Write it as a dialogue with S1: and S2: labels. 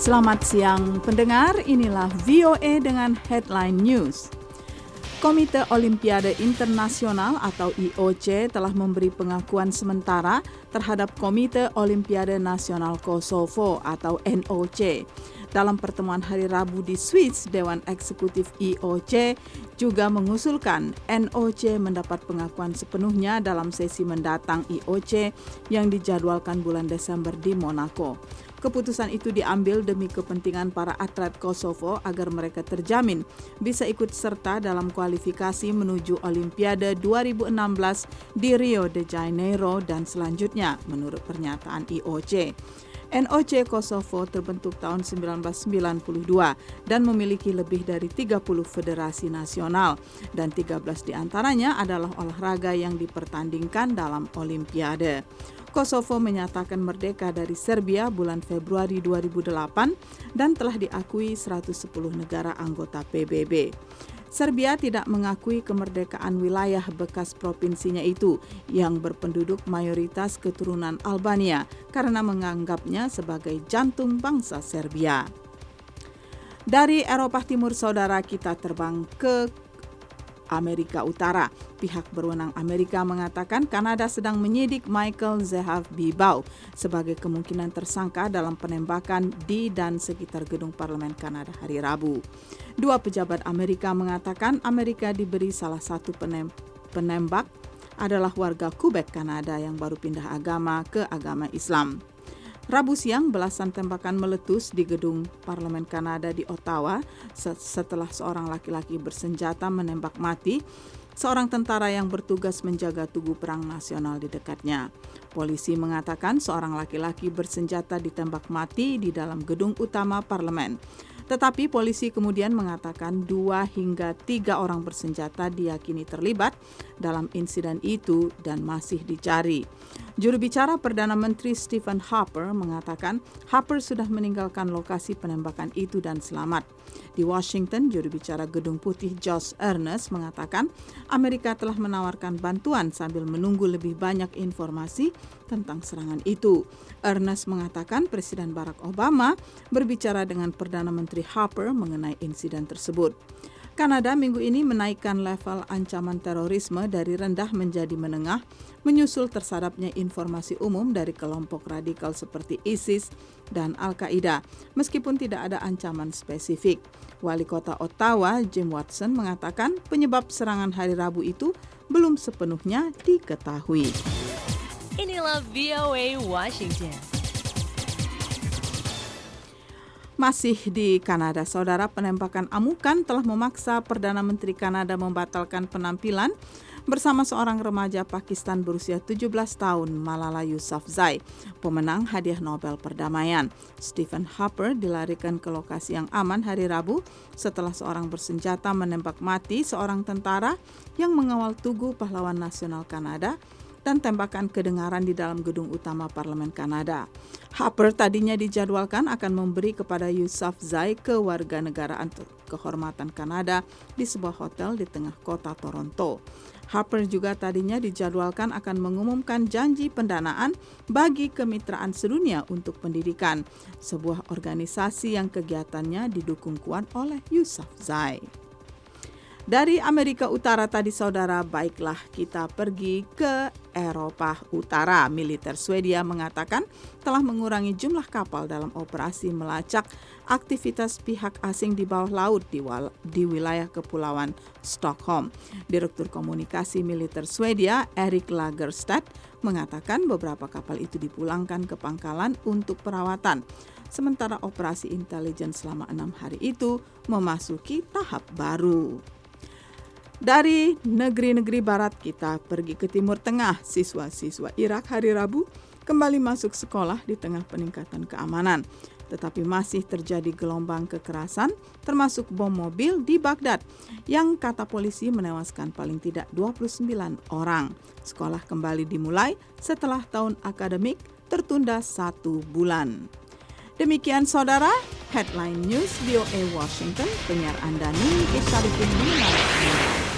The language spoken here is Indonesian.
S1: Selamat siang pendengar, inilah VOA dengan Headline News. Komite Olimpiade Internasional atau IOC telah memberi pengakuan sementara terhadap Komite Olimpiade Nasional Kosovo atau NOC. Dalam pertemuan hari Rabu di Swiss, Dewan Eksekutif IOC juga mengusulkan NOC mendapat pengakuan sepenuhnya dalam sesi mendatang IOC yang dijadwalkan bulan Desember di Monaco. Keputusan itu diambil demi kepentingan para atlet Kosovo agar mereka terjamin bisa ikut serta dalam kualifikasi menuju Olimpiade 2016 di Rio de Janeiro dan selanjutnya, menurut pernyataan IOC. NOC Kosovo terbentuk tahun 1992 dan memiliki lebih dari 30 federasi nasional dan 13 diantaranya adalah olahraga yang dipertandingkan dalam Olimpiade. Kosovo menyatakan merdeka dari Serbia bulan Februari 2008 dan telah diakui 110 negara anggota PBB. Serbia tidak mengakui kemerdekaan wilayah bekas provinsinya itu yang berpenduduk mayoritas keturunan Albania karena menganggapnya sebagai jantung bangsa Serbia. Dari Eropa Timur, saudara, kita terbang ke Amerika Utara. Pihak berwenang Amerika mengatakan Kanada sedang menyidik Michael Zehav-Bibau sebagai kemungkinan tersangka dalam penembakan di dan sekitar gedung parlemen Kanada hari Rabu. Dua pejabat Amerika mengatakan Amerika diberi salah satu penembak adalah warga Quebec, Kanada yang baru pindah agama ke agama Islam. Rabu siang, belasan tembakan meletus di gedung parlemen Kanada di Ottawa setelah seorang laki-laki bersenjata menembak mati seorang tentara yang bertugas menjaga tugu perang nasional di dekatnya. Polisi mengatakan seorang laki-laki bersenjata ditembak mati di dalam gedung utama parlemen. Tetapi polisi kemudian mengatakan 2 hingga 3 orang bersenjata diyakini terlibat dalam insiden itu dan masih dicari. Juru bicara Perdana Menteri Stephen Harper mengatakan Harper sudah meninggalkan lokasi penembakan itu dan selamat. Di Washington, juru bicara Gedung Putih Josh Earnest mengatakan Amerika telah menawarkan bantuan sambil menunggu lebih banyak informasi tentang serangan itu. Earnest mengatakan Presiden Barack Obama berbicara dengan Perdana Menteri Harper mengenai insiden tersebut. Kanada minggu ini menaikkan level ancaman terorisme dari rendah menjadi menengah, menyusul tersadapnya informasi umum dari kelompok radikal seperti ISIS dan Al-Qaeda, meskipun tidak ada ancaman spesifik. Wali Kota Ottawa, Jim Watson, mengatakan penyebab serangan hari Rabu itu belum sepenuhnya diketahui.
S2: Inilah VOA Washington.
S1: Masih di Kanada, saudara, penembakan amukan telah memaksa Perdana Menteri Kanada membatalkan penampilan bersama seorang remaja Pakistan berusia 17 tahun, Malala Yousafzai, pemenang hadiah Nobel Perdamaian. Stephen Harper dilarikan ke lokasi yang aman hari Rabu setelah seorang bersenjata menembak mati seorang tentara yang mengawal Tugu Pahlawan Nasional Kanada dan tembakan kedengaran di dalam gedung utama parlemen Kanada. Harper tadinya dijadwalkan akan memberi kepada Yousafzai kewarganegaraan kehormatan Kanada di sebuah hotel di tengah kota Toronto. Harper juga tadinya dijadwalkan akan mengumumkan janji pendanaan bagi Kemitraan Sedunia untuk Pendidikan, sebuah organisasi yang kegiatannya didukung kuat oleh Yousafzai. Dari Amerika Utara tadi, saudara, baiklah kita pergi ke Eropa Utara. Militer Swedia mengatakan telah mengurangi jumlah kapal dalam operasi melacak aktivitas pihak asing di bawah laut di wilayah Kepulauan Stockholm. Direktur Komunikasi Militer Swedia, Erik Lagerstad, mengatakan beberapa kapal itu dipulangkan ke pangkalan untuk perawatan. Sementara operasi intelijen selama 6 hari itu memasuki tahap baru. Dari negeri-negeri barat kita pergi ke Timur Tengah. Siswa-siswa Irak hari Rabu kembali masuk sekolah di tengah peningkatan keamanan. Tetapi masih terjadi gelombang kekerasan termasuk bom mobil di Baghdad yang kata polisi menewaskan paling tidak 29 orang. Sekolah kembali dimulai setelah tahun akademik tertunda 1 bulan. Demikian saudara, Headline News VOA Washington, penyiar Anda Nini Isyarifin.